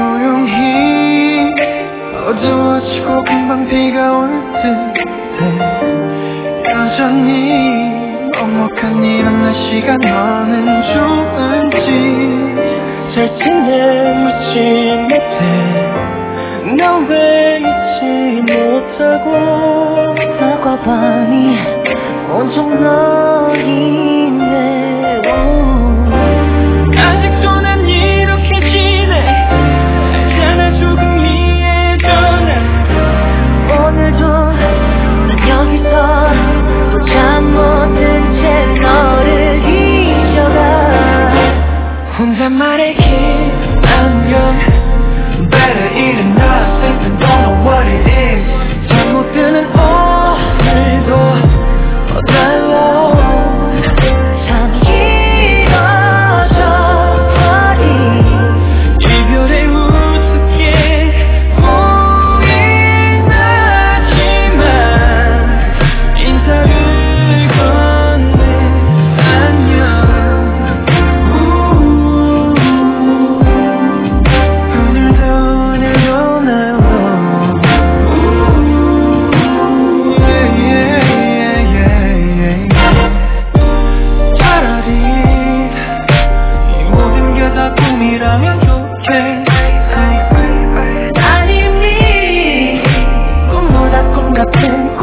조용히 어두워지고 금방 비가 올 듯해. 여전히 먹먹한 이런 날씨가 너는 좋은지 잘 지내 묻지 못해. 너 왜 잊지 못하고 낮과 밤이 온통 너이네. 아직도 난 이렇게 지내. 알잖아 조금 이해해줘. 오늘도 난 여기서 또 잠 못 든 채 너를 잊어가. 혼잣말에 안녕. Better eat enough, simply don't know what it is. 잠못 드는 오늘도 어달러. 잠이 길어져 버린 이별에 우습게 보이긴 하지만 인사를 건네. 안녕. 꿈이라면 좋겠어. 아니 꿈보다 꿈 같은